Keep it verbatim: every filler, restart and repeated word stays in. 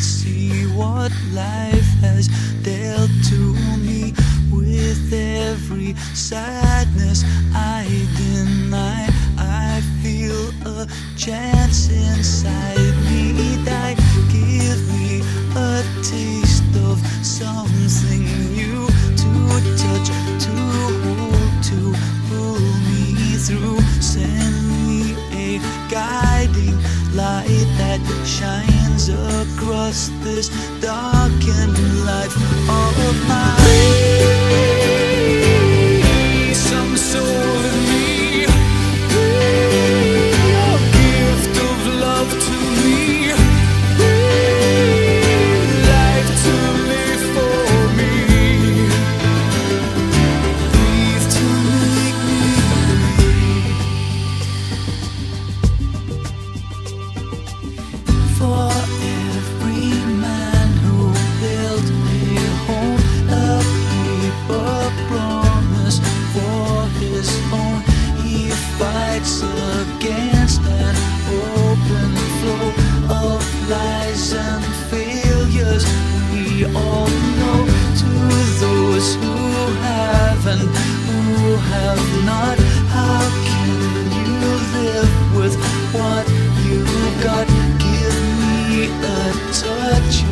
see what life has dealt to me. With every sadness I deny, I feel a chance inside me die. Give me a taste of something new to touch, to hold, to pull me through. Send me a guiding light that shines across this darkened life of mine. Some soul in me, a gift of love to me, life to live for me, breathe to make me breathe. For every man who built a home, a paper promise for his own, he fights against an open flow of lies and failures. We all know, to those who have and who have not, how can you live with what you got? Give me a touch